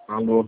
Alô?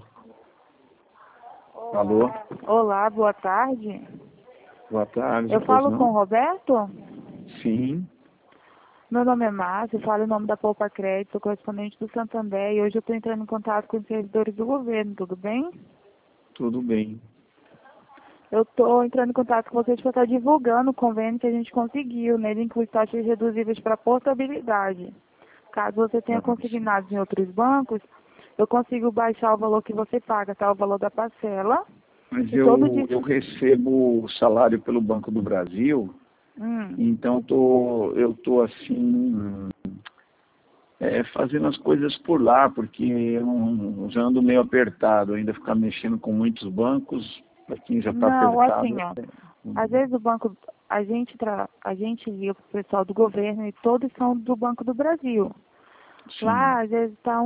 Alô? Olá, boa tarde. Boa tarde, Eu pois falo com o não? Roberto? Sim, Meu nome é Márcia, eu falo em nome da Poupa Crédito, sou correspondente do Santander e hoje eu estou entrando em contato com os servidores do governo, tudo bem? tudo bem. Eu estou entrando em contato com vocês para estar divulgando o convênio que a gente conseguiu, nele inclui taxas reduzíveis para portabilidade. Caso você tenha Nossa. consignados em outros bancos, eu consigo baixar o valor que você paga, tá? O valor da parcela. Mas E todo eu dia. recebo o salário pelo Banco do Brasil, Hum. então eu tô assim, fazendo as coisas por lá, porque eu já ando meio apertado, ainda ficar mexendo com muitos bancos, para quem já está Não, apertado. assim, ó. Às vezes o banco, a gente liga pro pessoal do governo e todos são do Banco do Brasil. Sim, Lá, às vezes tá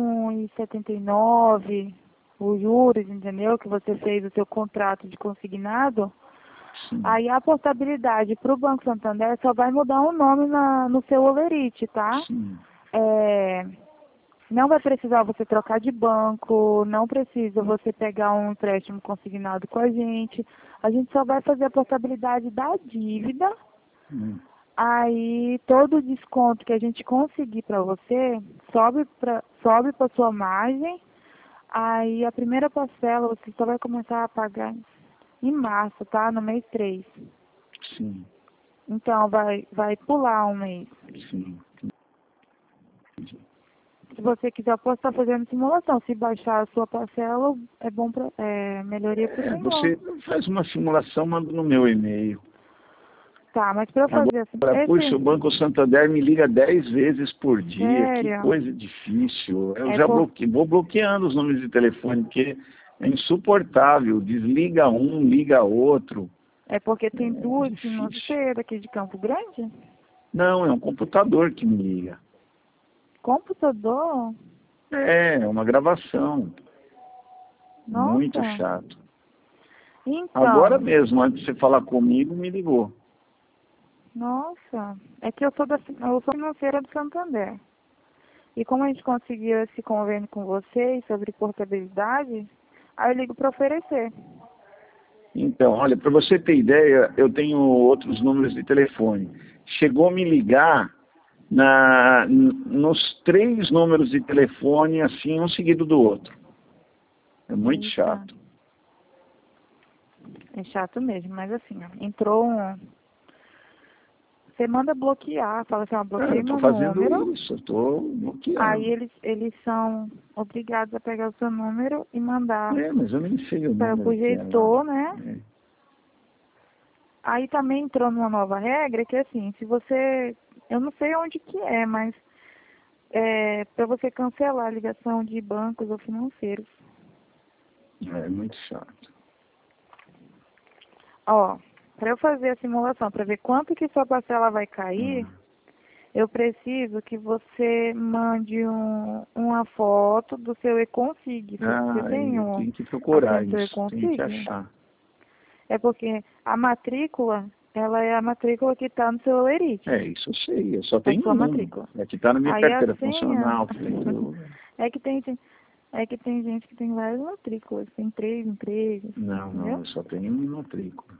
1,79 os juros, entendeu? Que você fez o seu contrato de consignado. sim, Aí a portabilidade para o Banco Santander só vai mudar um nome no seu Olerite, tá? sim. É, não vai precisar você trocar de banco, não precisa você pegar um empréstimo consignado com a gente. A gente só vai fazer a portabilidade da dívida. Hum. Aí todo o desconto que a gente conseguir para você sobe para sua margem. Aí a primeira parcela você só vai começar a pagar em março, tá? No mês 3. Sim, Então vai pular um mês. sim. Se você quiser, eu posso estar fazendo simulação. Se baixar a sua parcela, é bom melhoria para o senhor. Você faz uma simulação, manda no meu e-mail. Tá, mas para eu fazer assim, Agora, puxa, o Banco Santander me liga 10 vezes por dia. Que sério, coisa difícil. Eu é já por, vou bloqueando os números de telefone, porque é insuportável. Desliga um, liga outro. é porque tem É duas difícil. financeiras aqui de Campo Grande? Não, é um computador que me liga. Computador? É uma gravação. Muito Nossa. chato. Agora Então, mesmo, antes de você falar comigo, me ligou. nossa. É que eu sou financeira do Santander. E como a gente conseguiu esse convênio com vocês sobre portabilidade, aí eu ligo para oferecer. Então, olha, para você ter ideia, eu tenho outros números de telefone. Chegou a me ligar nos 3 números de telefone, assim, um seguido do outro. É muito Eita, chato. é chato mesmo, mas assim, ó, entrou um. Você manda bloquear, fala assim, ó, Eu bloqueei estou meu fazendo número, isso, eu estou aí bloqueando. eles são obrigados a pegar o seu número e mandar Mas eu nem sei o para número o que é lá. gestor, né? É. Aí também entrou numa nova regra que assim, se você. Eu não sei onde que é, mas para você cancelar a ligação de bancos ou financeiros. É muito chato. Ó, para eu fazer a simulação, para ver quanto que sua parcela vai cair, Hum. eu preciso que você mande uma foto do seu e-consig. Você tem Eu tenho que procurar acesso ao isso, tenho que e-consig? achar. É porque a matrícula, ela é a matrícula que está no seu Lerite, Isso eu sei, eu só a tenho sua um. matrícula. É que está na minha Aí a carteira senha, funcional, que tem tudo. é que tem, é que tem gente que tem várias matrículas, tem três empregos, Não, não, entendeu? eu só tenho uma matrícula.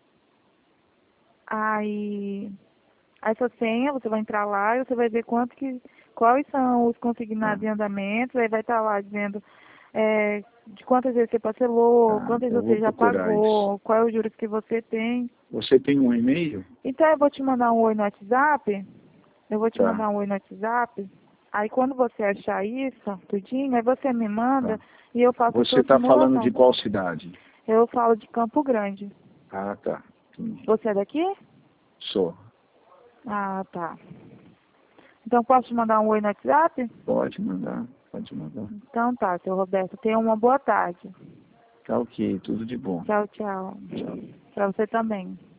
Aí essa senha, você vai entrar lá e você vai ver quais são os Ah, consignados em andamento, aí vai estar lá dizendo de quantas vezes você parcelou, tá, quantas eu vou você já procurar isso. pagou, qual é o juros que você tem. Você tem um e-mail? Então eu vou te mandar um oi no WhatsApp, eu vou te Tá, mandar um oi no WhatsApp, aí quando você achar isso, tudinho, aí você me manda tá. e eu faço a Você sua está falando de simulação. qual cidade? Eu falo de Campo Grande. Ah, tá. Entendi. Você é daqui? Sou. Ah, tá. Então posso te mandar um oi no WhatsApp? Pode mandar, pode mandar. Então tá, seu Roberto. Tenha uma boa tarde. Tá ok, tudo de bom. Tchau, tchau. Tchau. Pra você também.